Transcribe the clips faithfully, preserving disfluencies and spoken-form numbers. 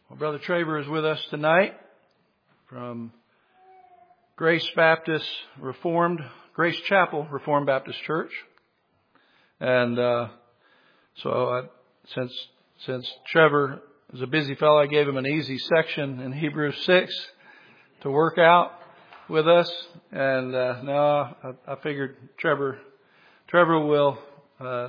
Well, Brother Traver is with us tonight from Grace Baptist Reformed, Grace Chapel Reformed Baptist Church. And uh, so I, since since Trevor is a busy fellow, I gave him an easy section in Hebrews six to work out with us. And uh, now I, I figured Trevor, Trevor will uh,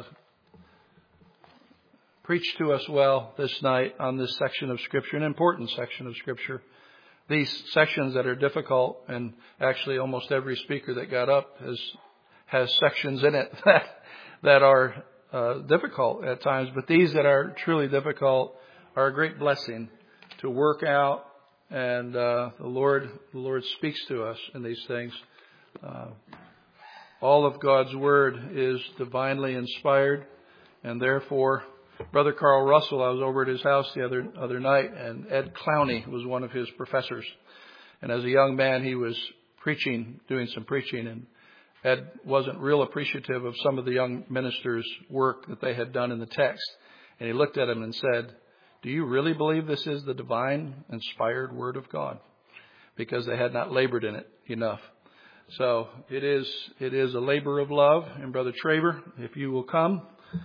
preach to us well this night on this section of Scripture, an important section of Scripture. These sections that are difficult, and actually almost every speaker that got up has has sections in it that that are uh, difficult at times. But these that are truly difficult are a great blessing to work out, and uh, the Lord the Lord speaks to us in these things. Uh, all of God's Word is divinely inspired, and therefore, Brother Carl Russell, I was over at his house the other other night, and Ed Clowney was one of his professors. And as a young man, he was preaching, doing some preaching, and Ed wasn't real appreciative of some of the young ministers' work that they had done in the text. And he looked at him and said, "Do you really believe this is the divine, inspired Word of God?" Because they had not labored in it enough. So it is it is a labor of love. And Brother Traver, if you will come.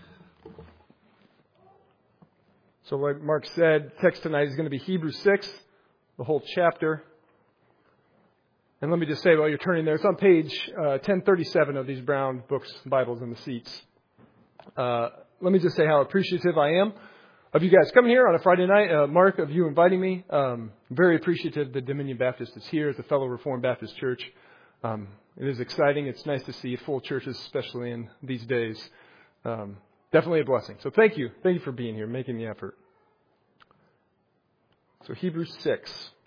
So like Mark said, text tonight is going to be Hebrews six, the whole chapter. And let me just say while you're turning there, it's on page uh, ten thirty-seven of these brown books, Bibles in the seats. Uh, let me just say how appreciative I am of you guys coming here on a Friday night. Uh, Mark, of you inviting me. Um, very appreciative that Dominion Baptist is here as a fellow Reformed Baptist church. Um, it is exciting. It's nice to see full churches, especially in these days. Um, definitely a blessing. So thank you. Thank you for being here, making the effort. So Hebrews six.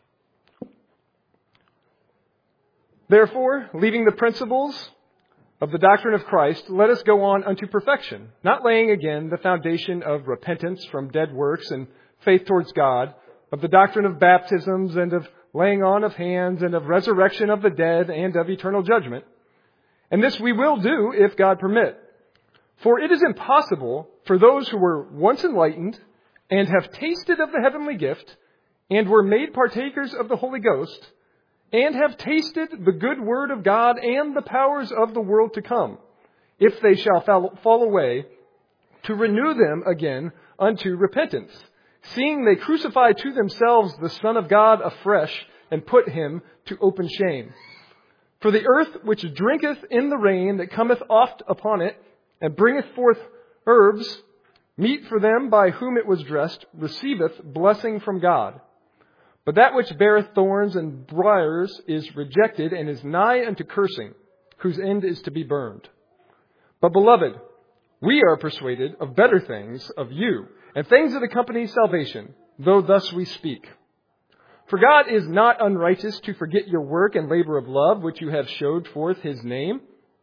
Therefore, leaving the principles of the doctrine of Christ, let us go on unto perfection, not laying again the foundation of repentance from dead works and faith towards God, of the doctrine of baptisms and of laying on of hands and of resurrection of the dead and of eternal judgment. And this we will do if God permit. For it is impossible for those who were once enlightened and have tasted of the heavenly gift and were made partakers of the Holy Ghost and have tasted the good word of God and the powers of the world to come, if they shall fall away, to renew them again unto repentance, seeing they crucify to themselves the Son of God afresh and put him to open shame. For the earth which drinketh in the rain that cometh oft upon it, and bringeth forth herbs, meet for them by whom it was dressed, receiveth blessing from God. But that which beareth thorns and briars is rejected, and is nigh unto cursing, whose end is to be burned. But beloved, we are persuaded of better things of you, and things that accompany salvation, though thus we speak. For God is not unrighteous to forget your work and labor of love, which you have showed forth his name,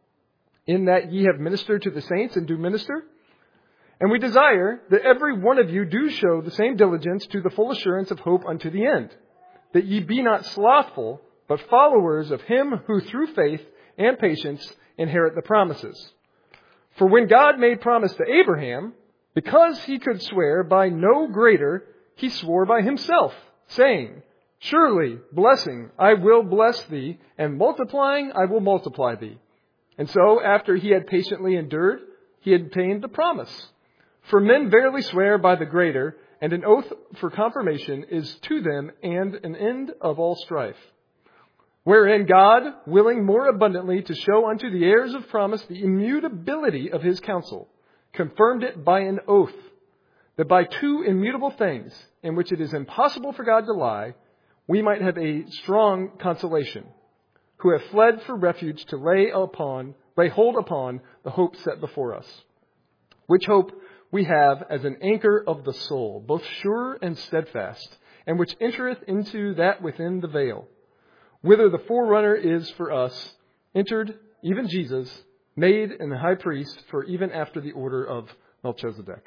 in that ye have ministered to the saints and do minister. And we desire that every one of you do show the same diligence to the full assurance of hope unto the end, that ye be not slothful, but followers of him who through faith and patience inherit the promises. For when God made promise to Abraham, because he could swear by no greater, he swore by himself, saying, Surely, blessing, I will bless thee, and multiplying, I will multiply thee. And so, after he had patiently endured, he obtained the promise. For men verily swear by the greater, and an oath for confirmation is to them and an end of all strife. Wherein God, willing more abundantly to show unto the heirs of promise the immutability of his counsel, confirmed it by an oath, that by two immutable things, in which it is impossible for God to lie, we might have a strong consolation, who have fled for refuge to lay upon, lay hold upon the hope set before us, which hope we have as an anchor of the soul, both sure and steadfast, and which entereth into that within the veil, whither the forerunner is for us, entered even Jesus, made an high priest for even after the order of Melchizedek.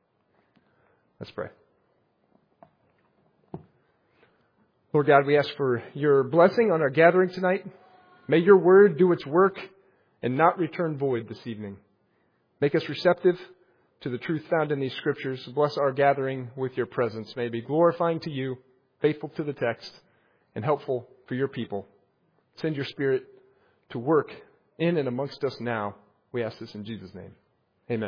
Let's pray. Lord God, we ask for your blessing on our gathering tonight. May your word do its work and not return void this evening. Make us receptive. to the truth found in these scriptures. Bless our gathering with your presence. May it be glorifying to you, faithful to the text, and helpful for your people. Send your Spirit to work in and amongst us now. We ask this in Jesus' name. Amen.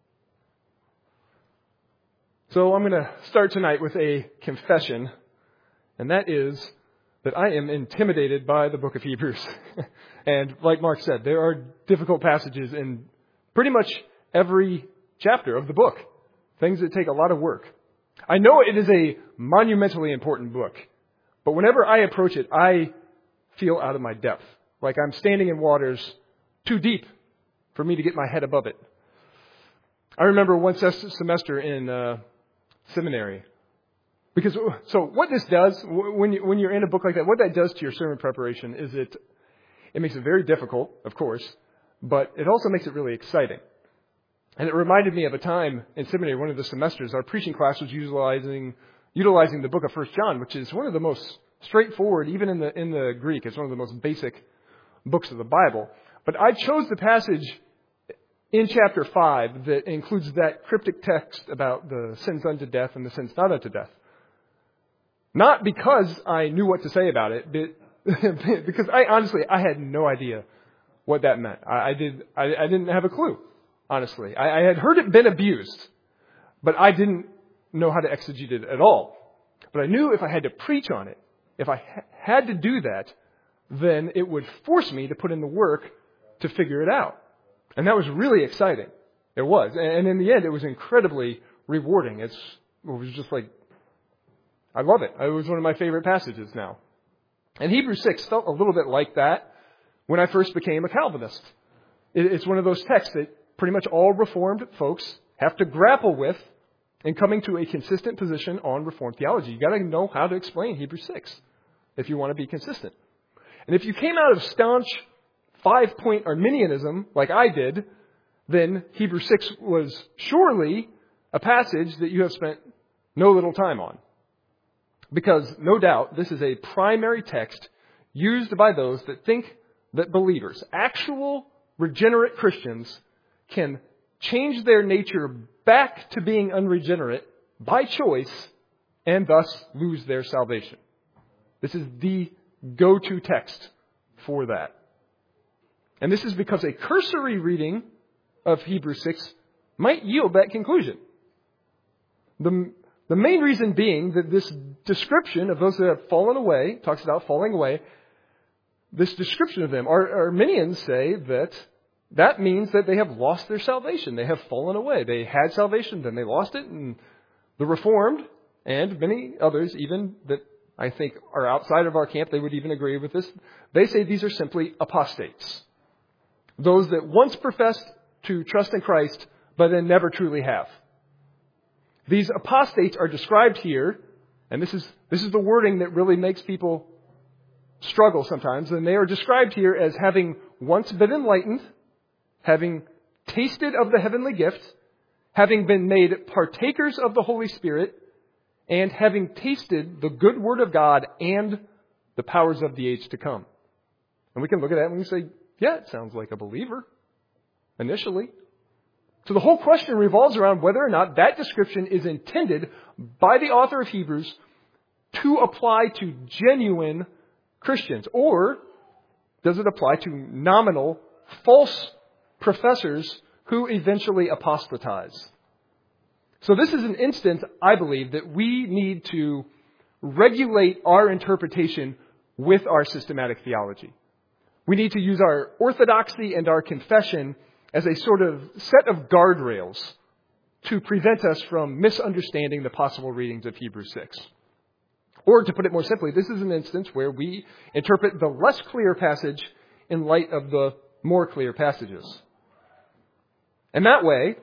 So I'm going to start tonight with a confession, and that is that I am intimidated by the book of Hebrews. And like Mark said, there are difficult passages in pretty much every chapter of the book, things that take a lot of work. I know it is a monumentally important book, but whenever I approach it, I feel out of my depth, like I'm standing in waters too deep for me to get my head above it. I remember one semester in uh, seminary, because so what this does when you, when you're in a book like that, what that does to your sermon preparation is it it makes it very difficult, of course, but it also makes it really exciting. And it reminded me of a time in seminary, one of the semesters, our preaching class was utilizing utilizing the book of First John, which is one of the most straightforward, even in the in the Greek, it's one of the most basic books of the Bible. But I chose the passage in chapter five that includes that cryptic text about the sins unto death and the sins not unto death. Not because I knew what to say about it, but because I honestly, I had no idea what that meant. I, I did, I, I didn't have a clue, honestly. I, I had heard it been abused, but I didn't know how to exegete it at all. But I knew if I had to preach on it, if I ha- had to do that, then it would force me to put in the work to figure it out. And that was really exciting. It was. And in the end, it was incredibly rewarding. It's, it was just like, I love it. It was one of my favorite passages now. And Hebrews six felt a little bit like that when I first became a Calvinist. It's one of those texts that pretty much all Reformed folks have to grapple with in coming to a consistent position on Reformed theology. You got to know how to explain Hebrews six if you want to be consistent. And if you came out of staunch five-point Arminianism like I did, then Hebrews six was surely a passage that you have spent no little time on. Because, no doubt, this is a primary text used by those that think that believers, actual regenerate Christians, can change their nature back to being unregenerate by choice and thus lose their salvation. This is the go-to text for that. And this is because a cursory reading of Hebrews six might yield that conclusion. The The main reason being that this description of those that have fallen away, talks about falling away, this description of them, our Arminians say that that means that they have lost their salvation. They have fallen away. They had salvation, then they lost it. And the Reformed, and many others even that I think are outside of our camp, they would even agree with this, they say these are simply apostates. Those that once professed to trust in Christ, but then never truly have. These apostates are described here, and this is this is the wording that really makes people struggle sometimes, and they are described here as having once been enlightened, having tasted of the heavenly gift, having been made partakers of the Holy Spirit, and having tasted the good word of God and the powers of the age to come. And we can look at that and we say, yeah, it sounds like a believer initially. So the whole question revolves around whether or not that description is intended by the author of Hebrews to apply to genuine Christians, or does it apply to nominal, false professors who eventually apostatize? So this is an instance, I believe, that we need to regulate our interpretation with our systematic theology. We need to use our orthodoxy and our confession as a sort of set of guardrails to prevent us from misunderstanding the possible readings of Hebrews six. Or to put it more simply, this is an instance where we interpret the less clear passage in light of the more clear passages. And that way,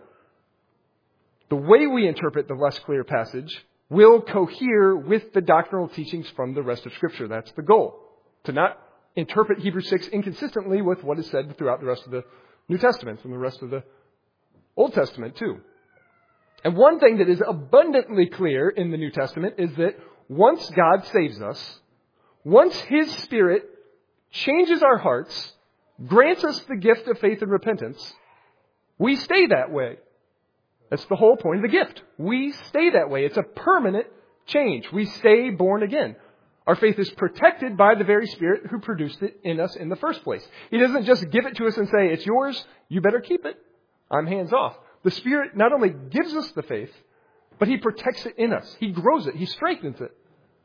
the way we interpret the less clear passage will cohere with the doctrinal teachings from the rest of Scripture. That's the goal. To not interpret Hebrews six inconsistently with what is said throughout the rest of the New Testament and the rest of the Old Testament too. And one thing that is abundantly clear in the New Testament is that once God saves us, once His Spirit changes our hearts, grants us the gift of faith and repentance, we stay that way. That's the whole point of the gift. We stay that way. It's a permanent change. We stay born again. Our faith is protected by the very Spirit who produced it in us in the first place. He doesn't just give it to us and say, it's yours, you better keep it. I'm hands off. The Spirit not only gives us the faith, but He protects it in us. He grows it. He strengthens it.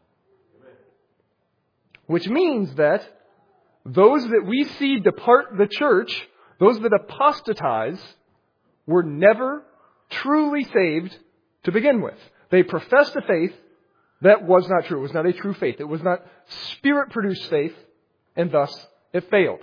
Which means that those that we see depart the church, those that apostatize, were never truly saved to begin with. They professed a faith that was not true. It was not a true faith. It was not Spirit-produced faith, and thus it failed.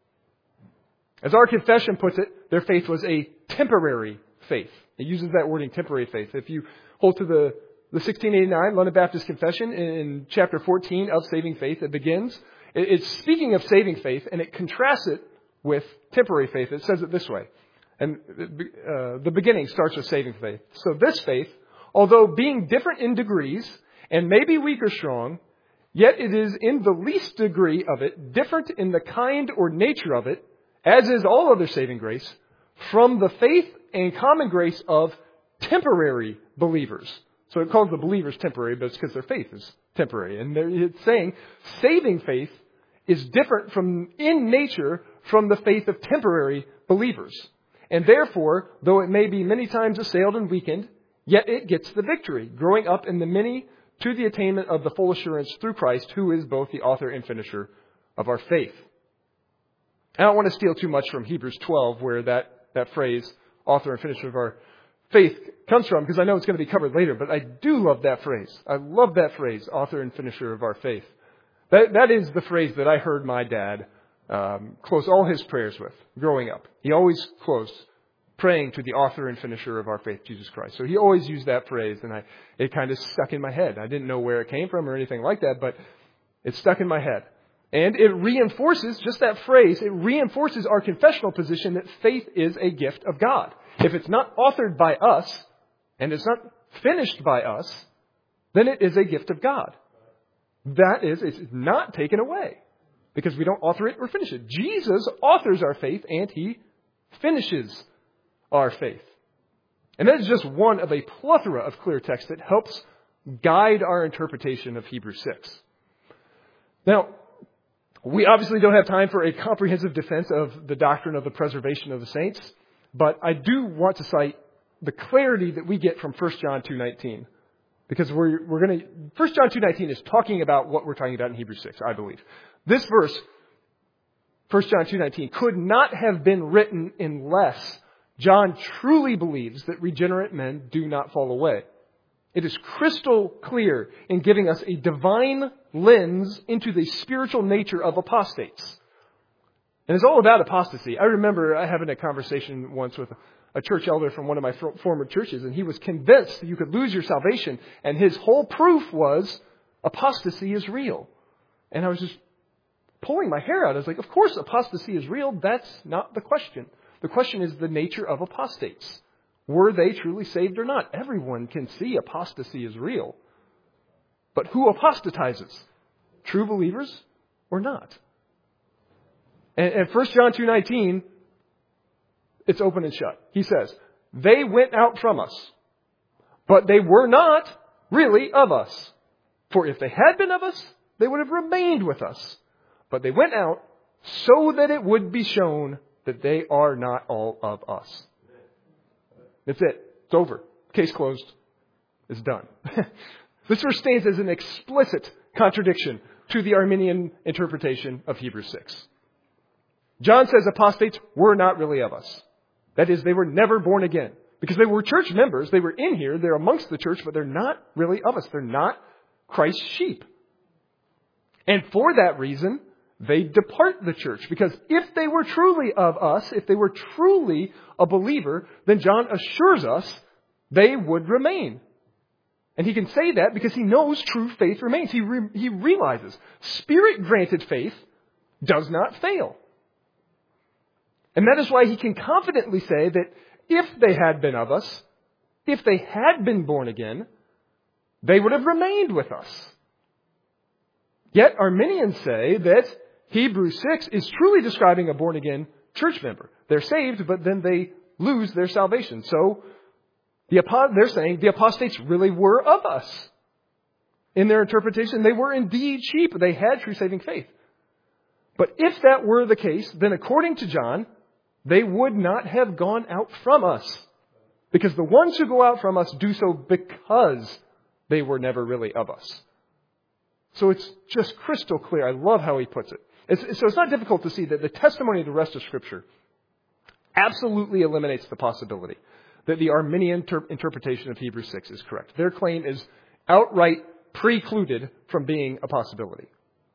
As our confession puts it, their faith was a temporary faith. It uses that wording, temporary faith. If you hold to the, the sixteen eighty-nine London Baptist Confession in chapter fourteen of Saving Faith, it begins, it's speaking of saving faith, and it contrasts it with temporary faith. It says it this way. And uh, the beginning starts with saving faith. So this faith, although being different in degrees, and maybe weak or strong, yet it is in the least degree of it, different in the kind or nature of it, as is all other saving grace, from the faith and common grace of temporary believers. So it calls the believers temporary, but it's because their faith is temporary. And it's saying saving faith is different from, in nature, from the faith of temporary believers. And therefore, though it may be many times assailed and weakened, yet it gets the victory, growing up in the many to the attainment of the full assurance through Christ, who is both the author and finisher of our faith. I don't want to steal too much from Hebrews twelve, where that, that phrase, author and finisher of our faith, comes from, because I know it's going to be covered later, but I do love that phrase. I love that phrase, author and finisher of our faith. That, that is the phrase that I heard my dad um, close all his prayers with growing up. He always closed praying to the author and finisher of our faith, Jesus Christ. So he always used that phrase, and I, it kind of stuck in my head. I didn't know where it came from or anything like that, but it stuck in my head. And it reinforces, just that phrase, it reinforces our confessional position that faith is a gift of God. If it's not authored by us, and it's not finished by us, then it is a gift of God. That is, it's not taken away, because we don't author it or finish it. Jesus authors our faith, and He finishes our faith. And that is just one of a plethora of clear texts that helps guide our interpretation of Hebrews six. Now, we obviously don't have time for a comprehensive defense of the doctrine of the preservation of the saints, but I do want to cite the clarity that we get from First John two nineteen. Because we're, we're going to, First John two nineteen is talking about what we're talking about in Hebrews six, I believe. This verse, First John two nineteen, could not have been written unless John truly believes that regenerate men do not fall away. It is crystal clear in giving us a divine lens into the spiritual nature of apostates. And it's all about apostasy. I remember having a conversation once with a church elder from one of my former churches, and he was convinced that you could lose your salvation, and his whole proof was apostasy is real. And I was just pulling my hair out. I was like, of course apostasy is real. That's not the question. The question is the nature of apostates. Were they truly saved or not? Everyone can see apostasy is real. But who apostatizes? True believers or not? And, and First John two nineteen, it's open and shut. He says, they went out from us, but they were not really of us. For if they had been of us, they would have remained with us. But they went out so that it would be shown that they are not all of us. That's it. It's over. Case closed. It's done. This verse stands as an explicit contradiction to the Arminian interpretation of Hebrews six. John says apostates were not really of us. That is, they were never born again. Because they were church members. They were in here. They're amongst the church, but they're not really of us. They're not Christ's sheep. And for that reason, they depart the church. Because if they were truly of us, if they were truly a believer, then John assures us they would remain. And he can say that because he knows true faith remains. He, re- he realizes Spirit-granted faith does not fail. And that is why he can confidently say that if they had been of us, if they had been born again, they would have remained with us. Yet Arminians say that Hebrews six is truly describing a born-again church member. They're saved, but then they lose their salvation. So The, they're saying the apostates really were of us. In their interpretation, they were indeed sheep. They had true saving faith. But if that were the case, then according to John, they would not have gone out from us. Because the ones who go out from us do so because they were never really of us. So it's just crystal clear. I love how he puts it. It's, so it's not difficult to see that the testimony of the rest of Scripture absolutely eliminates the possibility that the Arminian ter- interpretation of Hebrews six is correct. Their claim is outright precluded from being a possibility.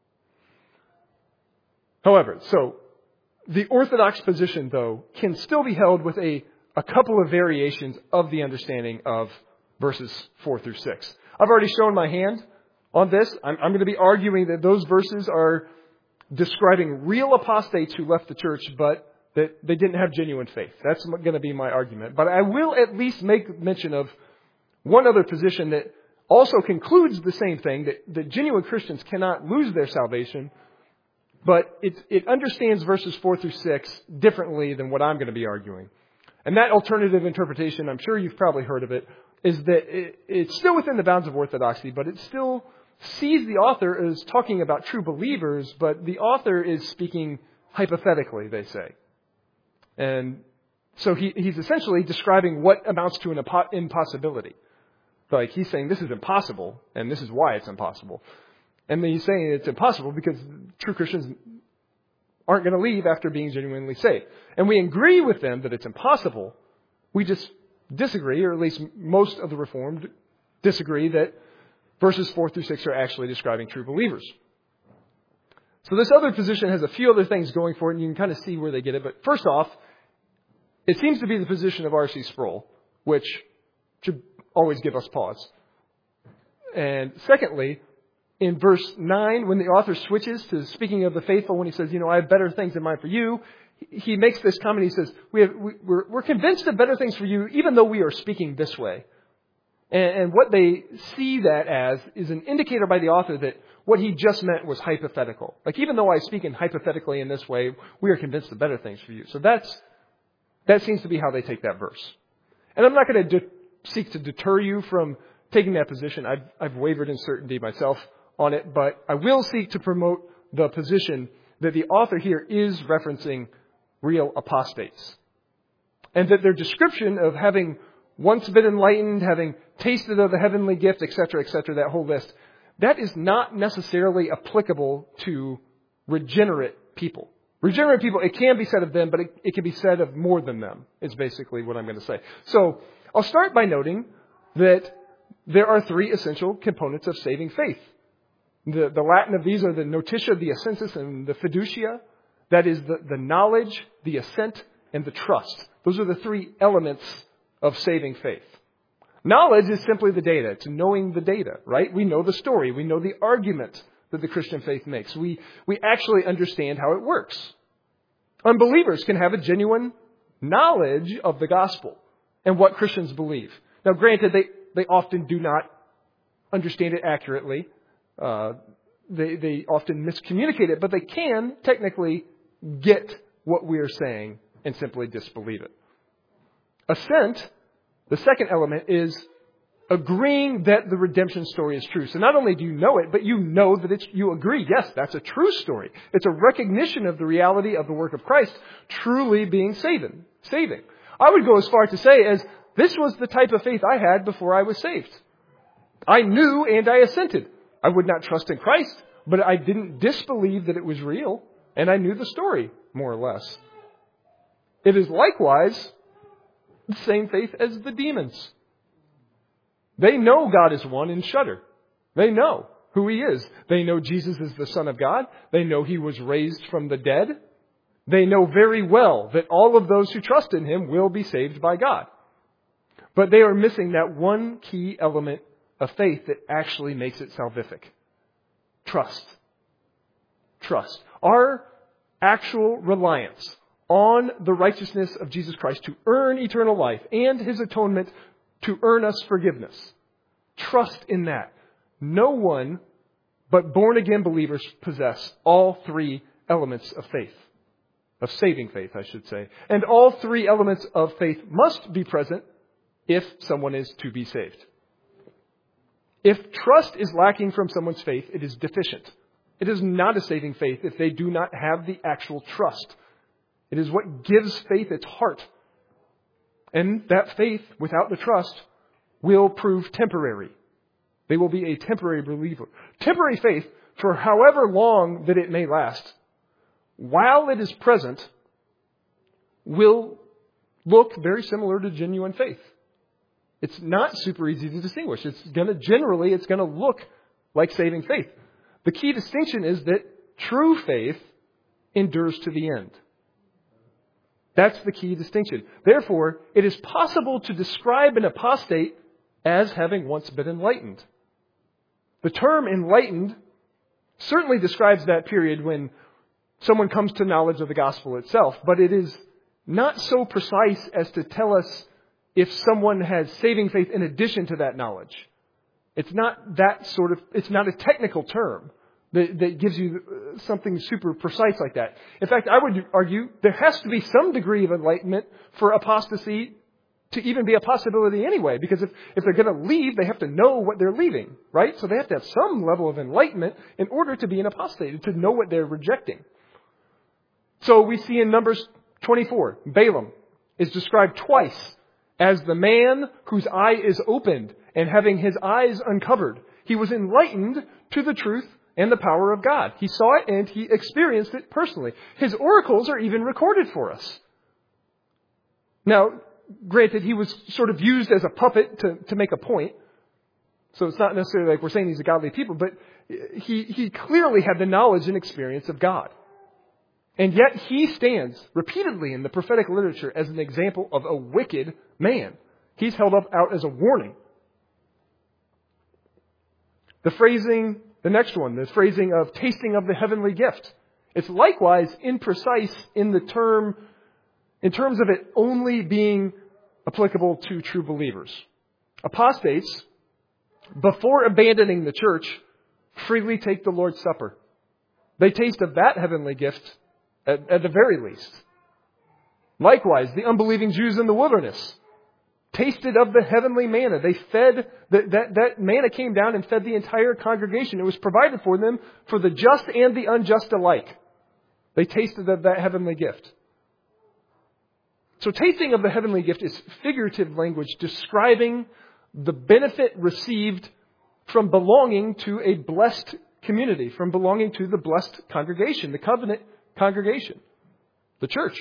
However, so the Orthodox position, though, can still be held with a, a couple of variations of the understanding of verses four through six. I've already shown my hand on this. I'm, I'm going to be arguing that those verses are describing real apostates who left the church, but that they didn't have genuine faith. That's going to be my argument. But I will at least make mention of one other position that also concludes the same thing, that, that genuine Christians cannot lose their salvation, but it, it understands verses four through six differently than what I'm going to be arguing. And that alternative interpretation, I'm sure you've probably heard of it, is that it, it's still within the bounds of orthodoxy, but it still sees the author as talking about true believers, but the author is speaking hypothetically, they say. And so he, he's essentially describing what amounts to an impossibility. Like he's saying this is impossible, and this is why it's impossible. And then he's saying it's impossible because true Christians aren't going to leave after being genuinely saved. And we agree with them that it's impossible. We just disagree, or at least most of the Reformed disagree, that verses four through six are actually describing true believers. So this other position has a few other things going for it, and you can kind of see where they get it. But first off, it seems to be the position of R C Sproul, which should always give us pause. And secondly, in verse nine, when the author switches to speaking of the faithful, when he says, you know, I have better things in mind for you, he makes this comment. He says, we have, we, we're, we're convinced of better things for you, even though we are speaking this way. And, and what they see that as is an indicator by the author that what he just meant was hypothetical. Like, even though I speak in hypothetically in this way, we are convinced of better things for you. So that's, that seems to be how they take that verse. And I'm not going to de- seek to deter you from taking that position. I've, I've wavered in certainty myself on it, but I will seek to promote the position that the author here is referencing real apostates. And that their description of having once been enlightened, having tasted of the heavenly gift, et cetera, et cetera, that whole list, that is not necessarily applicable to regenerate people. Regenerate people, it can be said of them, but it, it can be said of more than them, is basically what I'm going to say. So I'll start by noting that there are three essential components of saving faith. The, the Latin of these are the notitia, the assensus, and the fiducia. That is the, the knowledge, the assent, and the trust. Those are the three elements of saving faith. Knowledge is simply the data. It's knowing the data, right? We know the story. We know the argument that the Christian faith makes. We, we actually understand how it works. Unbelievers can have a genuine knowledge of the gospel and what Christians believe. Now, granted, they, they often do not understand it accurately. Uh, they, they often miscommunicate it, but they can technically get what we are saying and simply disbelieve it. Assent, the second element, is agreeing that the redemption story is true. So not only do you know it, but you know that it's, you agree, yes, that's a true story. It's a recognition of the reality of the work of Christ truly being saving. saving. I would go as far to say as this was the type of faith I had before I was saved. I knew and I assented. I would not trust in Christ, but I didn't disbelieve that it was real, and I knew the story, more or less. It is likewise the same faith as the demons. They know God is one and shudder. They know who He is. They know Jesus is the Son of God. They know He was raised from the dead. They know very well that all of those who trust in Him will be saved by God. But they are missing that one key element of faith that actually makes it salvific. Trust. Trust. Our actual reliance on the righteousness of Jesus Christ to earn eternal life and His atonement to earn us forgiveness. Trust in that. No one but born-again believers possess all three elements of faith. Of saving faith, I should say. And all three elements of faith must be present if someone is to be saved. If trust is lacking from someone's faith, it is deficient. It is not a saving faith if they do not have the actual trust. It is what gives faith its heart. And that faith, without the trust, will prove temporary. They will be a temporary believer. Temporary faith, for however long that it may last, while it is present, will look very similar to genuine faith. It's not super easy to distinguish. It's gonna, generally, it's gonna look like saving faith. The key distinction is that true faith endures to the end. That's the key distinction. Therefore, it is possible to describe an apostate as having once been enlightened. The term enlightened certainly describes that period when someone comes to knowledge of the gospel itself, but it is not so precise as to tell us if someone has saving faith in addition to that knowledge. It's not that sort of, it's not a technical term that, that gives you something super precise like that. In fact, I would argue there has to be some degree of enlightenment for apostasy to even be a possibility anyway, because if, if they're going to leave, they have to know what they're leaving, right? So they have to have some level of enlightenment in order to be an apostate, to know what they're rejecting. So we see in Numbers twenty-four, Balaam is described twice as the man whose eye is opened and having his eyes uncovered. He was enlightened to the truth and the power of God. He saw it and he experienced it personally. His oracles are even recorded for us. Now, granted, he was sort of used as a puppet to, to make a point. So it's not necessarily like we're saying he's a godly people, but he, he clearly had the knowledge and experience of God. And yet he stands repeatedly in the prophetic literature as an example of a wicked man. He's held up out as a warning. The phrasing, the next one, the phrasing of tasting of the heavenly gift. It's likewise imprecise in the term, in terms of it only being applicable to true believers. Apostates, before abandoning the church, freely take the Lord's Supper. They taste of that heavenly gift at, at the very least. Likewise, the unbelieving Jews in the wilderness tasted of the heavenly manna. They fed, that, that, that manna came down and fed the entire congregation. It was provided for them for the just and the unjust alike. They tasted of that heavenly gift. So tasting of the heavenly gift is figurative language describing the benefit received from belonging to a blessed community, from belonging to the blessed congregation, the covenant congregation, the church.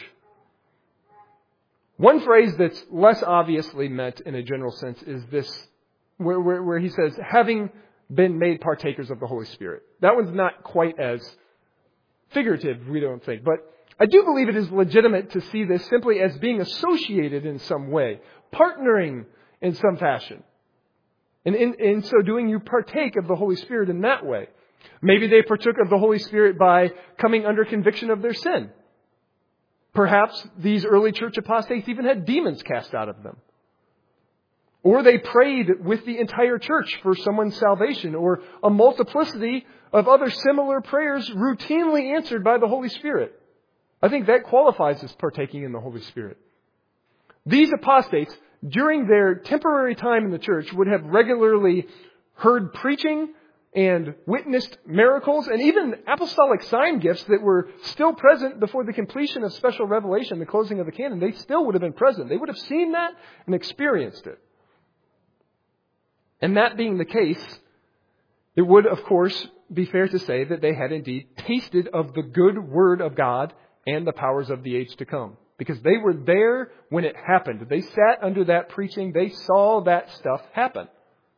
One phrase that's less obviously meant in a general sense is this, where, where, where he says, having been made partakers of the Holy Spirit. That one's not quite as figurative, we don't think. But I do believe it is legitimate to see this simply as being associated in some way, partnering in some fashion. And in, in so doing, you partake of the Holy Spirit in that way. Maybe they partook of the Holy Spirit by coming under conviction of their sin. Perhaps these early church apostates even had demons cast out of them. Or they prayed with the entire church for someone's salvation, or a multiplicity of other similar prayers routinely answered by the Holy Spirit. I think that qualifies as partaking in the Holy Spirit. These apostates, during their temporary time in the church, would have regularly heard preaching and witnessed miracles and even apostolic sign gifts that were still present before the completion of special revelation, the closing of the canon. They still would have been present. They would have seen that and experienced it. And that being the case, it would, of course, be fair to say that they had indeed tasted of the good word of God and the powers of the age to come. Because they were there when it happened. They sat under that preaching. They saw that stuff happen.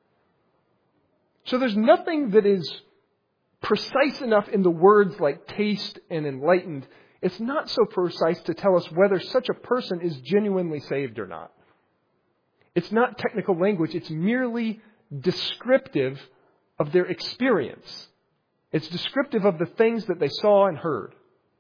So there's nothing that is precise enough in the words like taste and enlightened. It's not so precise to tell us whether such a person is genuinely saved or not. It's not technical language. It's merely descriptive of their experience. It's descriptive of the things that they saw and heard.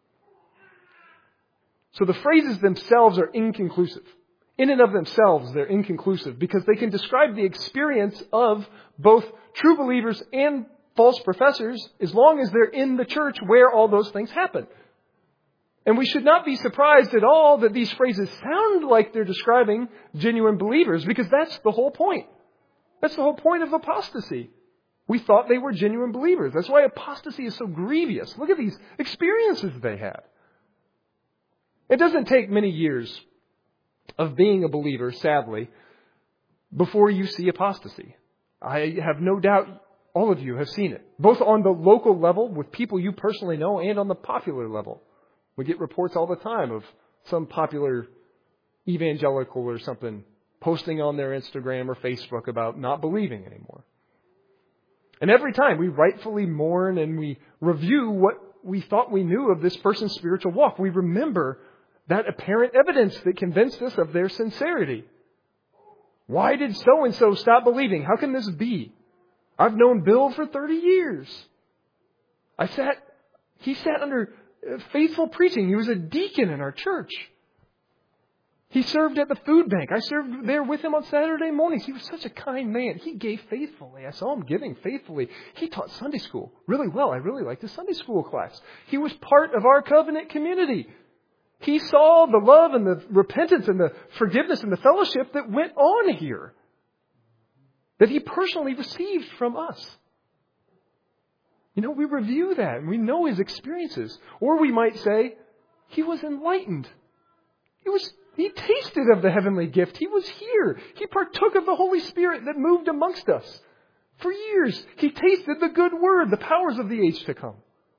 So the phrases themselves are inconclusive. In and of themselves, they're inconclusive because they can describe the experience of both true believers and false professors as long as they're in the church where all those things happen. And we should not be surprised at all that these phrases sound like they're describing genuine believers, because that's the whole point. That's the whole point of apostasy. We thought they were genuine believers. That's why apostasy is so grievous. Look at these experiences they had. It doesn't take many years of being a believer, sadly, before you see apostasy. I have no doubt all of you have seen it, both on the local level with people you personally know and on the popular level. We get reports all the time of some popular evangelical or something posting on their Instagram or Facebook about not believing anymore. And every time we rightfully mourn and we review what we thought we knew of this person's spiritual walk, we remember that apparent evidence that convinced us of their sincerity. Why did so-and-so stop believing? How can this be? I've known Bill for thirty years. I sat, he sat under faithful preaching. He was a deacon in our church. He served at the food bank. I served there with him on Saturday mornings. He was such a kind man. He gave faithfully. I saw him giving faithfully. He taught Sunday school really well. I really liked his Sunday school class. He was part of our covenant community. He saw the love and the repentance and the forgiveness and the fellowship that went on here, that he personally received from us. You know, we review that and we know his experiences. Or we might say, he was enlightened. He was He tasted of the heavenly gift. He was here. He partook of the Holy Spirit that moved amongst us. For years, he tasted the good word, the powers of the age to come.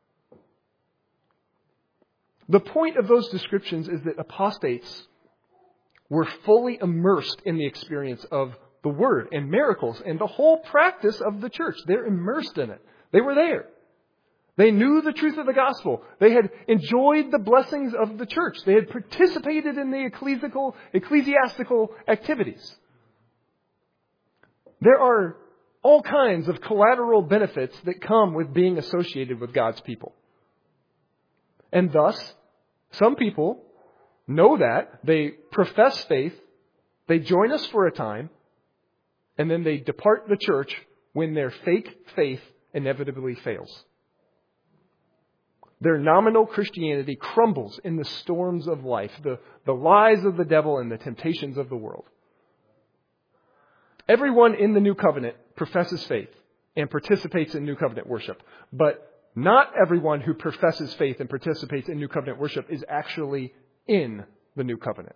The point of those descriptions is that apostates were fully immersed in the experience of the word and miracles and the whole practice of the church. They're immersed in it. They were there. They knew the truth of the gospel. They had enjoyed the blessings of the church. They had participated in the ecclesiastical, ecclesiastical activities. There are all kinds of collateral benefits that come with being associated with God's people. And thus, some people know that. They profess faith. They join us for a time. And then they depart the church when their fake faith inevitably fails. Their nominal Christianity crumbles in the storms of life, the, the lies of the devil and the temptations of the world. Everyone in the New Covenant professes faith and participates in New Covenant worship. But not everyone who professes faith and participates in New Covenant worship is actually in the New Covenant.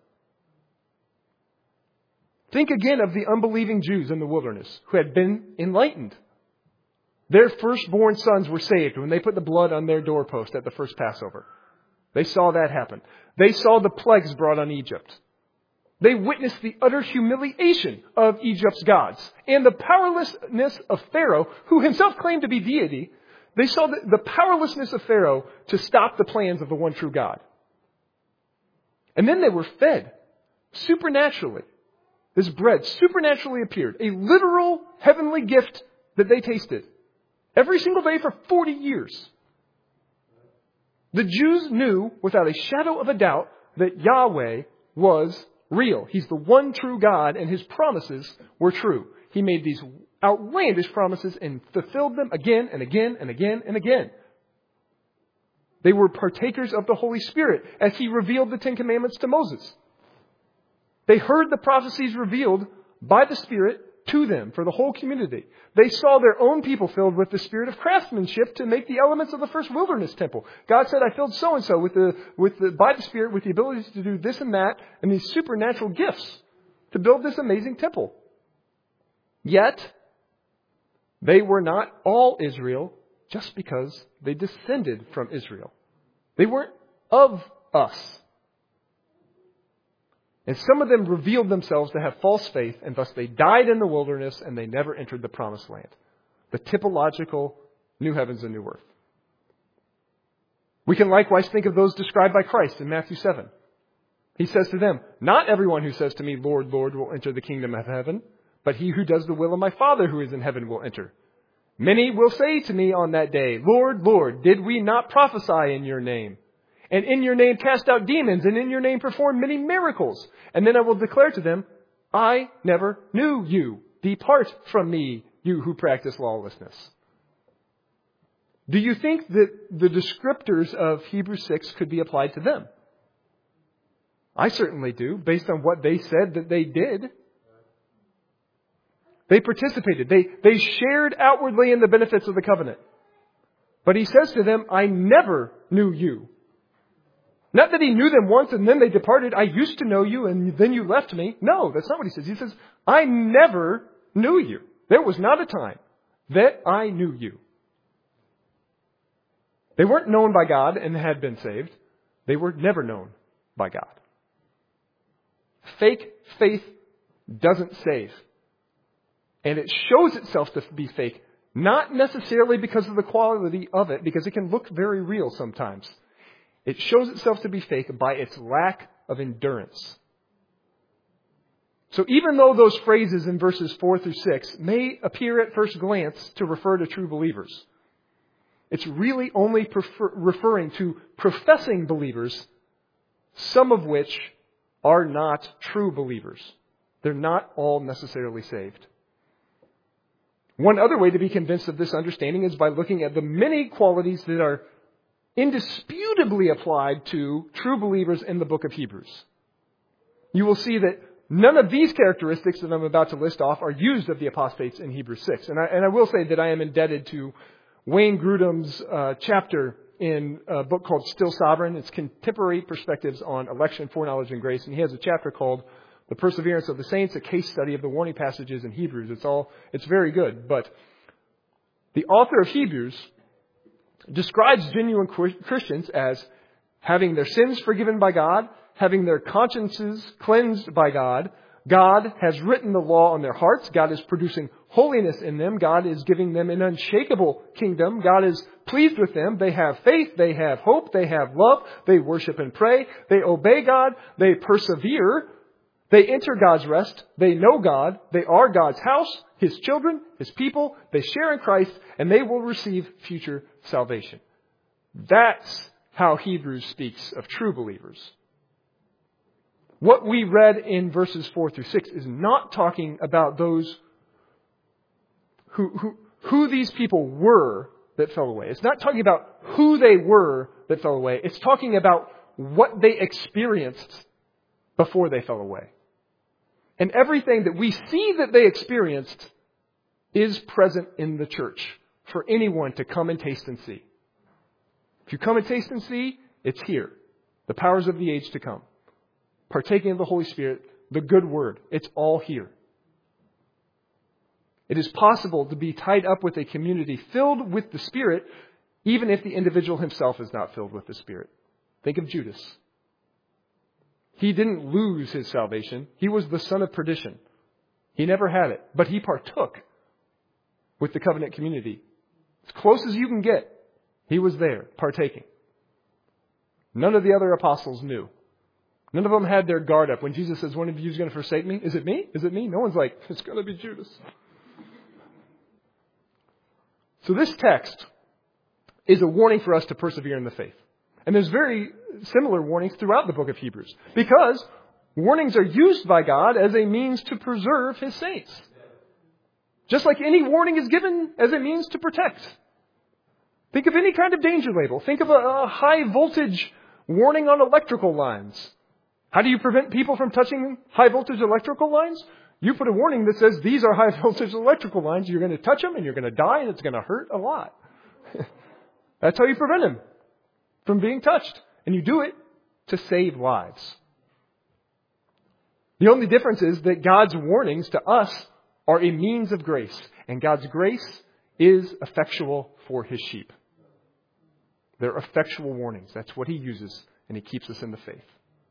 Think again of the unbelieving Jews in the wilderness who had been enlightened. Their firstborn sons were saved when they put the blood on their doorpost at the first Passover. They saw that happen. They saw the plagues brought on Egypt. They witnessed the utter humiliation of Egypt's gods and the powerlessness of Pharaoh, who himself claimed to be deity. They saw the, the powerlessness of Pharaoh to stop the plans of the one true God. And then they were fed supernaturally. This bread supernaturally appeared, a literal heavenly gift that they tasted. Every single day for forty years. The Jews knew without a shadow of a doubt that Yahweh was real. He's the one true God, and his promises were true. He made these outlandish promises and fulfilled them again and again and again and again. They were partakers of the Holy Spirit as he revealed the Ten Commandments to Moses. They heard the prophecies revealed by the Spirit to them for the whole community. They saw their own people filled with the spirit of craftsmanship to make the elements of the first wilderness temple. God said, I filled so-and-so with the, with the, by the Spirit with the abilities to do this and that and these supernatural gifts to build this amazing temple. Yet, they were not all Israel just because they descended from Israel. They weren't of us. And some of them revealed themselves to have false faith, and thus they died in the wilderness and they never entered the promised land. The typological new heavens and new earth. We can likewise think of those described by Christ in Matthew seven. He says to them, not everyone who says to me, Lord, Lord, will enter the kingdom of heaven, but he who does the will of my Father who is in heaven will enter. Many will say to me on that day, Lord, Lord, did we not prophesy in your name? And in your name cast out demons, and in your name perform many miracles. And then I will declare to them, I never knew you. Depart from me, you who practice lawlessness. do you think that the descriptors of Hebrews six could be applied to them? I certainly do, based on what they said that they did. They participated. They, they shared outwardly in the benefits of the covenant. But he says to them, I never knew you. Not that he knew them once and then they departed. I used to know you and then you left me. No, that's not what he says. He says, I never knew you. There was not a time that I knew you. They weren't known by God and had been saved. They were never known by God. Fake faith doesn't save. And it shows itself to be fake, not necessarily because of the quality of it, because it can look very real sometimes. It shows itself to be fake by its lack of endurance. So even though those phrases in verses four through six may appear at first glance to refer to true believers, it's really only prefer- referring to professing believers, some of which are not true believers. They're not all necessarily saved. One other way to be convinced of this understanding is by looking at the many qualities that are indisputably applied to true believers in the book of Hebrews. You will see that none of these characteristics that I'm about to list off are used of the apostates in Hebrews six. And I, and I will say that I am indebted to Wayne Grudem's uh, chapter in a book called Still Sovereign. It's Contemporary Perspectives on Election, Foreknowledge, and Grace. And he has a chapter called The Perseverance of the Saints, a case study of the warning passages in Hebrews. It's all, it's very good. But the author of Hebrews describes genuine Christians as having their sins forgiven by God, having their consciences cleansed by God. God has written the law on their hearts. God is producing holiness in them. God is giving them an unshakable kingdom. God is pleased with them. They have faith. They have hope. They have love. They worship and pray. They obey God. They persevere. They enter God's rest. They know God. They are God's house, His children, His people. They share in Christ, and they will receive future salvation. That's how Hebrews speaks of true believers. What we read in verses four through six is not talking about those who, who, who these people were that fell away. It's not talking about who they were that fell away. It's talking about what they experienced before they fell away. And everything that we see that they experienced is present in the church for anyone to come and taste and see. If you come and taste and see, it's here. The powers of the age to come. Partaking of the Holy Spirit, the good word. It's all here. It is possible to be tied up with a community filled with the Spirit, even if the individual himself is not filled with the Spirit. Think of Judas. He didn't lose his salvation. He was the son of perdition. He never had it, but he partook with the covenant community. As close as you can get, he was there, partaking. None of the other apostles knew. None of them had their guard up. When Jesus says, one of you is going to forsake me, is it me? Is it me? No one's like, it's going to be Judas. So this text is a warning for us to persevere in the faith. And there's very similar warnings throughout the book of Hebrews. Because warnings are used by God as a means to preserve His saints. Just like any warning is given as a means to protect. Think of any kind of danger label. Think of a, a high voltage warning on electrical lines. How do you prevent people from touching high voltage electrical lines? You put a warning that says these are high voltage electrical lines. You're going to touch them and you're going to die and it's going to hurt a lot. That's how you prevent them from being touched. And you do it to save lives. The only difference is that God's warnings to us are a means of grace. And God's grace is effectual for His sheep. They're effectual warnings. That's what He uses. And He keeps us in the faith.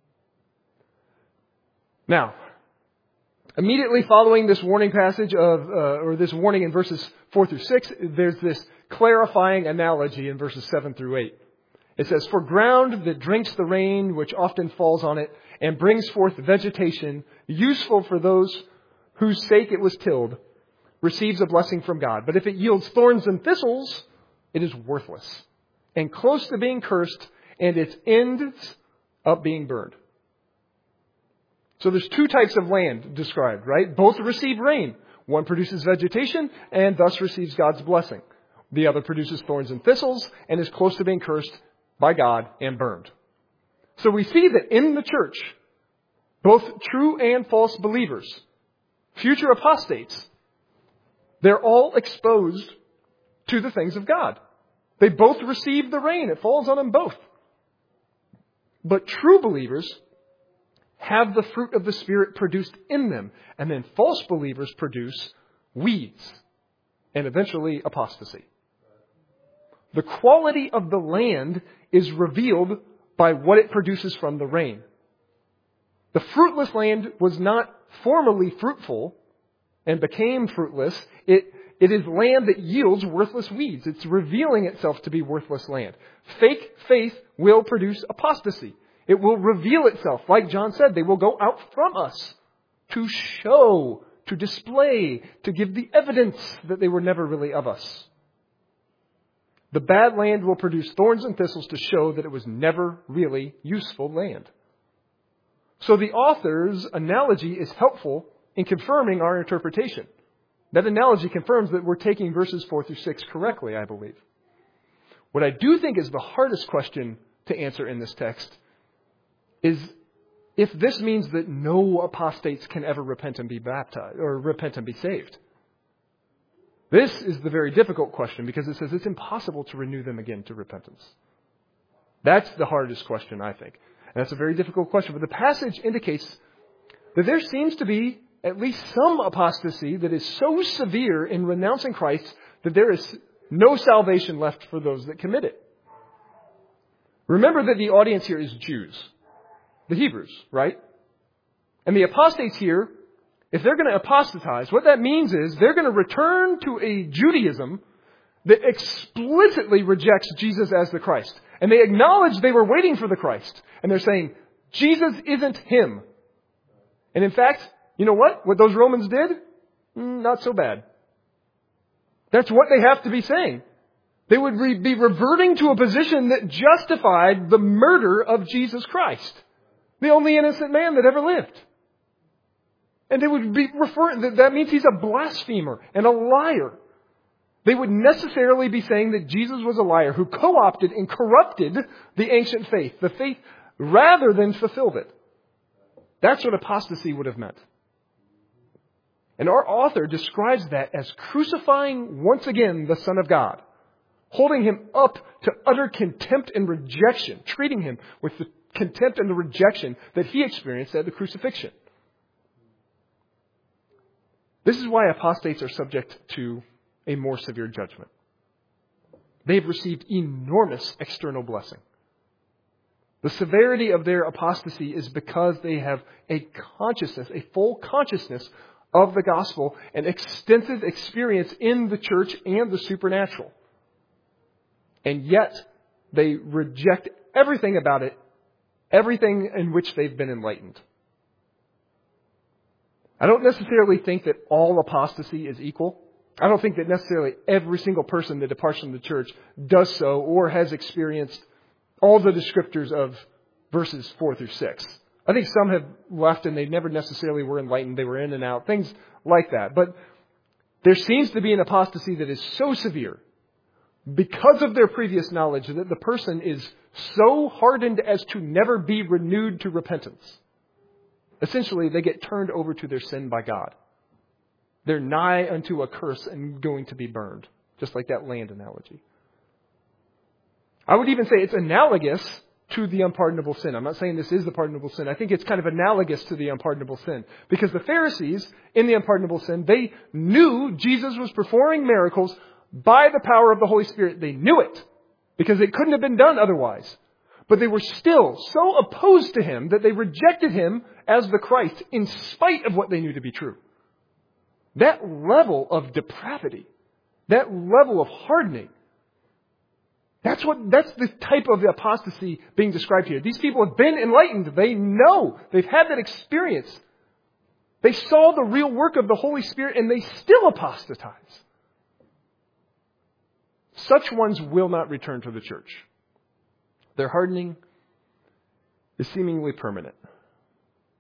Now, immediately following this warning passage of, uh, or this warning in verses four through six, there's this clarifying analogy in verses seven through eight. It says, for ground that drinks the rain which often falls on it and brings forth vegetation useful for those whose sake it was tilled, receives a blessing from God. But if it yields thorns and thistles, it is worthless and close to being cursed, and its ends up being burned. So there's two types of land described, right? Both receive rain. One produces vegetation and thus receives God's blessing. The other produces thorns and thistles and is close to being cursed by God and burned. So we see that in the church, both true and false believers, future apostates, they're all exposed to the things of God. They both receive the rain. It falls on them both. But true believers have the fruit of the Spirit produced in them. And then false believers produce weeds and eventually apostasy. The quality of the land is revealed by what it produces from the rain. The fruitless land was not formerly fruitful and became fruitless. It, it is land that yields worthless weeds. It's revealing itself to be worthless land. Fake faith will produce apostasy. It will reveal itself. Like John said, they will go out from us to show, to display, to give the evidence that they were never really of us. The bad land will produce thorns and thistles to show that it was never really useful land. So the author's analogy is helpful in confirming our interpretation. That analogy confirms that we're taking verses four through six correctly, I believe. What I do think is the hardest question to answer in this text is if this means that no apostates can ever repent and be baptized or repent and be saved. This is the very difficult question because it says it's impossible to renew them again to repentance. That's the hardest question, I think. And that's a very difficult question. But the passage indicates that there seems to be at least some apostasy that is so severe in renouncing Christ that there is no salvation left for those that commit it. Remember that the audience here is Jews, the Hebrews, right? And the apostates here, if they're going to apostatize, what that means is they're going to return to a Judaism that explicitly rejects Jesus as the Christ. And they acknowledge they were waiting for the Christ. And they're saying, Jesus isn't him. And in fact, you know what? What those Romans did? Mm, not so bad. That's what they have to be saying. They would re- be reverting to a position that justified the murder of Jesus Christ, the only innocent man that ever lived. And they would be referring, that, that means he's a blasphemer and a liar. They would necessarily be saying that Jesus was a liar who co-opted and corrupted the ancient faith, the faith, rather than fulfilled it. That's what apostasy would have meant. And our author describes that as crucifying once again the Son of God, holding him up to utter contempt and rejection, treating him with the contempt and the rejection that he experienced at the crucifixion. This is why apostates are subject to a more severe judgment. They've received enormous external blessing. The severity of their apostasy is because they have a consciousness, a full consciousness of the gospel and extensive experience in the church and the supernatural. And yet, they reject everything about it, everything in which they've been enlightened. I don't necessarily think that all apostasy is equal. I don't think that necessarily every single person that departs from the church does so or has experienced all the descriptors of verses four through six. I think some have left and they never necessarily were enlightened. They were in and out, things like that. But there seems to be an apostasy that is so severe because of their previous knowledge that the person is so hardened as to never be renewed to repentance. Essentially, they get turned over to their sin by God. They're nigh unto a curse and going to be burned, just like that land analogy. I would even say it's analogous to the unpardonable sin. I'm not saying this is the pardonable sin. I think it's kind of analogous to the unpardonable sin. Because the Pharisees, in the unpardonable sin, they knew Jesus was performing miracles by the power of the Holy Spirit. They knew it, because it couldn't have been done otherwise. But they were still so opposed to him that they rejected him as the Christ in spite of what they knew to be true. That level of depravity, that level of hardening, that's what, that's the type of apostasy being described here. These people have been enlightened. They know. They've had that experience. They saw the real work of the Holy Spirit and they still apostatize. Such ones will not return to the church. Their hardening is seemingly permanent.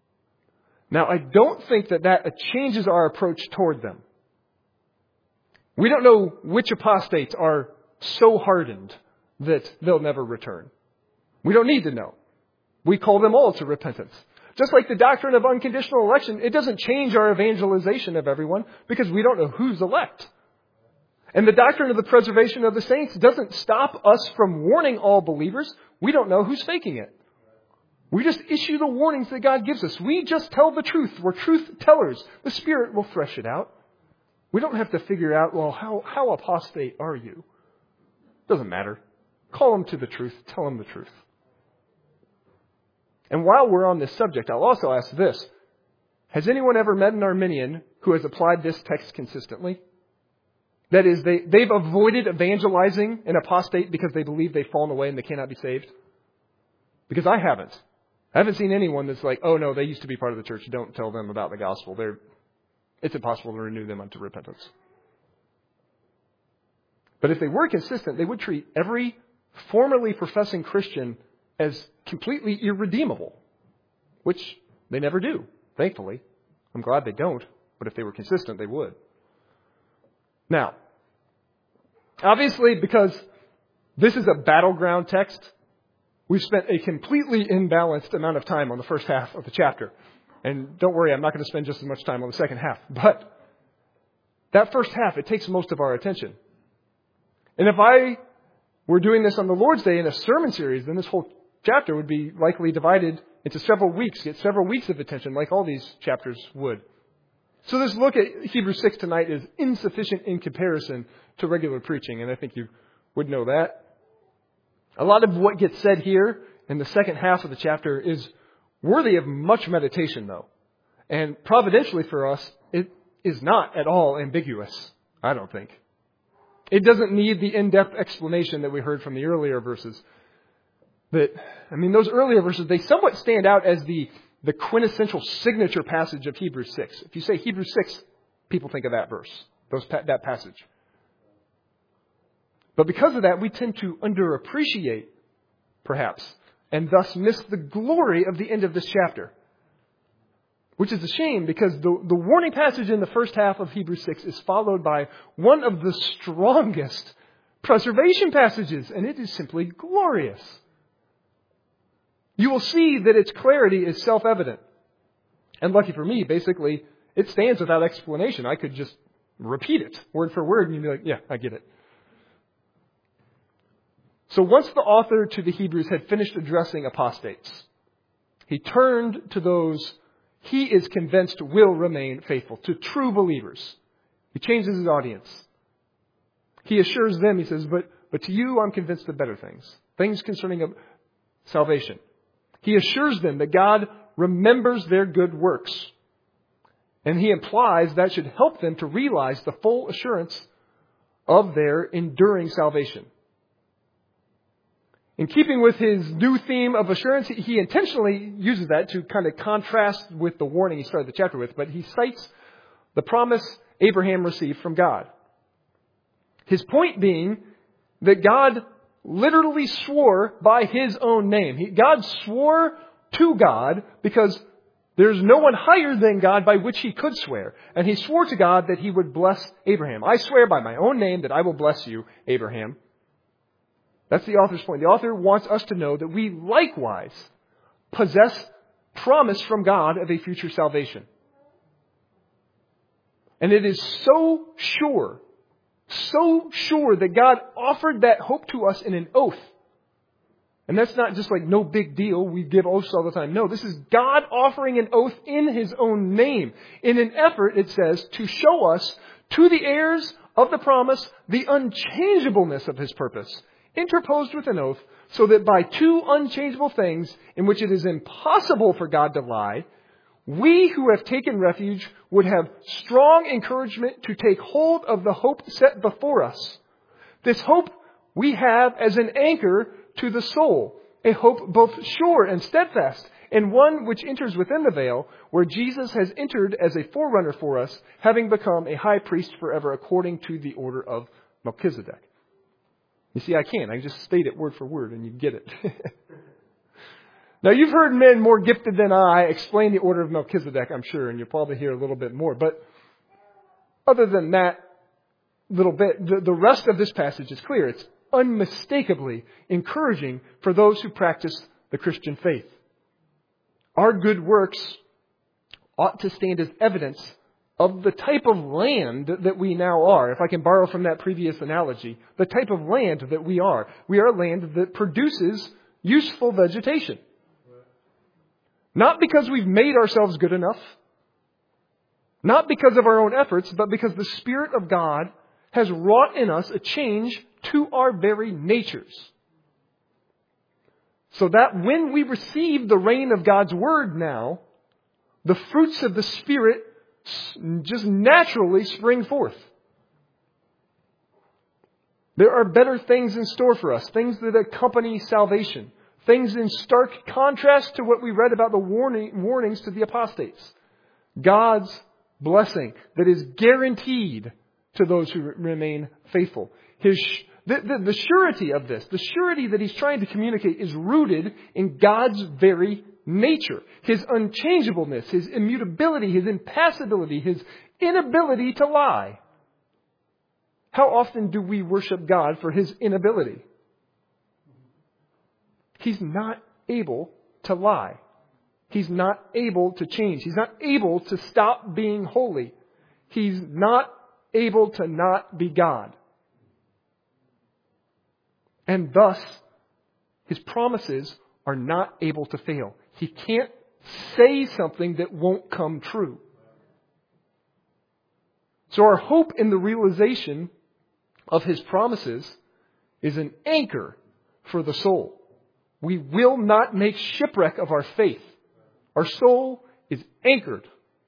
Now, I don't think that that changes our approach toward them. We don't know which apostates are so hardened that they'll never return. We don't need to know. We call them all to repentance. Just like the doctrine of unconditional election, it doesn't change our evangelization of everyone because we don't know who's elect. And the doctrine of the preservation of the saints doesn't stop us from warning all believers. We don't know who's faking it. We just issue the warnings that God gives us. We just tell the truth. We're truth tellers. The Spirit will thresh it out. We don't have to figure out, well, how, how apostate are you? Doesn't matter. Call them to the truth. Tell them the truth. And while we're on this subject, I'll also ask this. Has anyone ever met an Arminian who has applied this text consistently? That is, they, they've avoided evangelizing an apostate because they believe they've fallen away and they cannot be saved? Because I haven't. I haven't seen anyone that's like, oh no, they used to be part of the church. Don't tell them about the gospel. They're, it's impossible to renew them unto repentance. But if they were consistent, they would treat every formerly professing Christian as completely irredeemable, which they never do, thankfully. I'm glad they don't, but if they were consistent, they would. Now, obviously, because this is a battleground text, we've spent a completely imbalanced amount of time on the first half of the chapter. And don't worry, I'm not going to spend just as much time on the second half. But that first half, it takes most of our attention. And if I were doing this on the Lord's Day in a sermon series, then this whole chapter would be likely divided into several weeks, get several weeks of attention, like all these chapters would. So this look at Hebrews six tonight is insufficient in comparison to regular preaching, and I think you would know that. A lot of what gets said here in the second half of the chapter is worthy of much meditation, though. And providentially for us, it is not at all ambiguous, I don't think. It doesn't need the in-depth explanation that we heard from the earlier verses. That, I mean, those earlier verses, they somewhat stand out as the, the quintessential signature passage of Hebrews six. If you say Hebrews six, people think of that verse, those that passage. But because of that, we tend to underappreciate, perhaps, and thus miss the glory of the end of this chapter. Which is a shame because the, the warning passage in the first half of Hebrews six is followed by one of the strongest preservation passages, and it is simply glorious. You will see that its clarity is self-evident. And lucky for me, basically, it stands without explanation. I could just repeat it word for word and you'd be like, yeah, I get it. So once the author to the Hebrews had finished addressing apostates, he turned to those he is convinced will remain faithful, to true believers. He changes his audience. He assures them, he says, but, but to you I'm convinced of better things, things concerning salvation. He assures them that God remembers their good works. And he implies that should help them to realize the full assurance of their enduring salvation. In keeping with his new theme of assurance, he intentionally uses that to kind of contrast with the warning he started the chapter with, but he cites the promise Abraham received from God. His point being that God literally swore by his own name. He, God swore to God because there's no one higher than God by which he could swear. And he swore to God that he would bless Abraham. I swear by my own name that I will bless you, Abraham. That's the author's point. The author wants us to know that we likewise possess promise from God of a future salvation. And it is so sure, so sure that God offered that hope to us in an oath. And that's not just like no big deal. We give oaths all the time. No, this is God offering an oath in his own name. In an effort, it says, to show us, to the heirs of the promise, the unchangeableness of his purpose, interposed with an oath, so that by two unchangeable things in which it is impossible for God to lie, we who have taken refuge would have strong encouragement to take hold of the hope set before us. This hope we have as an anchor to the soul, a hope both sure and steadfast, and one which enters within the veil, where Jesus has entered as a forerunner for us, having become a high priest forever according to the order of Melchizedek. You see, I can't. I just state it word for word and you get it. Now, you've heard men more gifted than I explain the order of Melchizedek, I'm sure, and you'll probably hear a little bit more. But other than that, little bit, the, the rest of this passage is clear. It's unmistakably encouraging for those who practice the Christian faith. Our good works ought to stand as evidence of the type of land that we now are. If I can borrow from that previous analogy, the type of land that we are. We are a land that produces useful vegetation. Not because we've made ourselves good enough, not because of our own efforts, but because the Spirit of God has wrought in us a change to our very natures. So that when we receive the rain of God's Word now, the fruits of the Spirit just naturally spring forth. There are better things in store for us, things that accompany salvation, things in stark contrast to what we read about the warning, warnings to the apostates. God's blessing that is guaranteed to those who remain faithful. His The, the, the surety of this, the surety that he's trying to communicate is rooted in God's very nature. His unchangeableness, His immutability, His impassibility, His inability to lie. How often do we worship God for His inability? He's not able to lie. He's not able to change. He's not able to stop being holy. He's not able to not be God. And thus, His promises are not able to fail. He can't say something that won't come true. So our hope in the realization of His promises is an anchor for the soul. We will not make shipwreck of our faith. Our soul is anchored.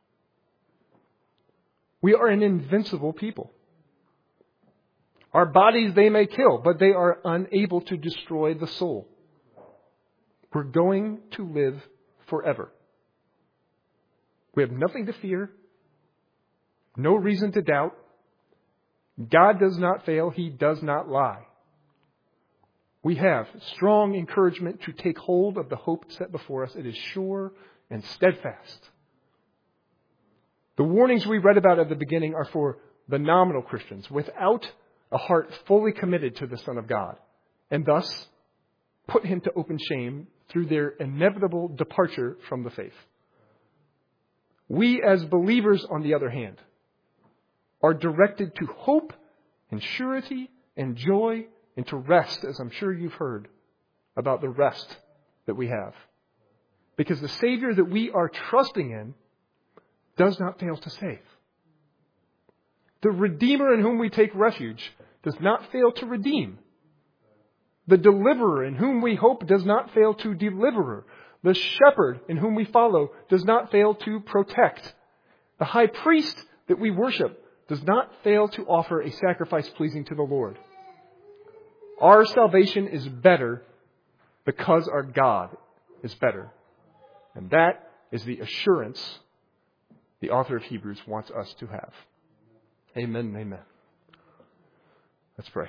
We are an invincible people. Our bodies they may kill, but they are unable to destroy the soul. We're going to live forever. We have nothing to fear, no reason to doubt. God does not fail. He does not lie. We have strong encouragement to take hold of the hope set before us. It is sure and steadfast. The warnings we read about at the beginning are for the nominal Christians without a heart fully committed to the Son of God, and thus put Him to open shame through their inevitable departure from the faith. We as believers, on the other hand, are directed to hope and surety and joy and to rest, as I'm sure you've heard about the rest that we have. Because the Savior that we are trusting in does not fail to save. The Redeemer in whom we take refuge does not fail to redeem. The Deliverer in whom we hope does not fail to deliver. The Shepherd in whom we follow does not fail to protect. The High Priest that we worship does not fail to offer a sacrifice pleasing to the Lord. Our salvation is better because our God is better. And that is the assurance the author of Hebrews wants us to have. Amen and amen. Let's pray.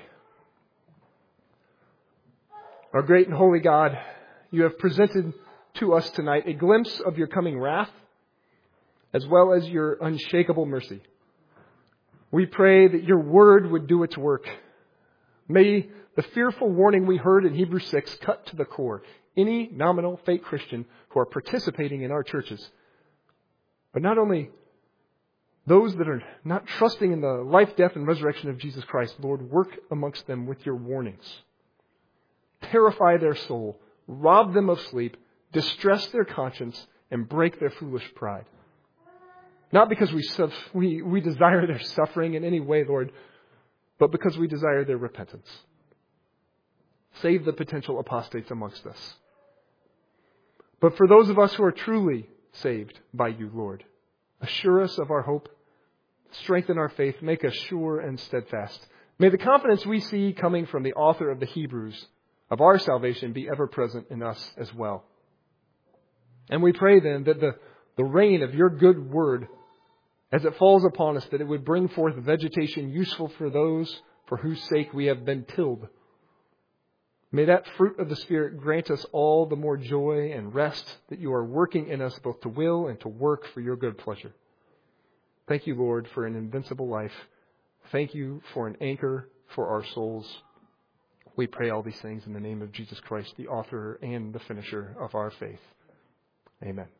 Our great and holy God, You have presented to us tonight a glimpse of Your coming wrath, as well as Your unshakable mercy. We pray that Your word would do its work. May the fearful warning we heard in Hebrews six cut to the core any nominal fake Christian who are participating in our churches. But not only those that are not trusting in the life, death, and resurrection of Jesus Christ, Lord, work amongst them with Your warnings. Terrify their soul, rob them of sleep, distress their conscience, and break their foolish pride. Not because we, we, we desire their suffering in any way, Lord, but because we desire their repentance. Save the potential apostates amongst us. But for those of us who are truly saved by You, Lord, assure us of our hope, strengthen our faith, make us sure and steadfast. May the confidence we see coming from the author of the Hebrews of our salvation be ever present in us as well. And we pray then that the, the rain of Your good word, as it falls upon us, that it would bring forth vegetation useful for those for whose sake we have been tilled. May that fruit of the Spirit grant us all the more joy and rest that You are working in us both to will and to work for Your good pleasure. Thank You, Lord, for an invincible life, Thank you for an anchor for our souls. We pray all these things in the name of Jesus Christ, the author and the finisher of our faith. Amen.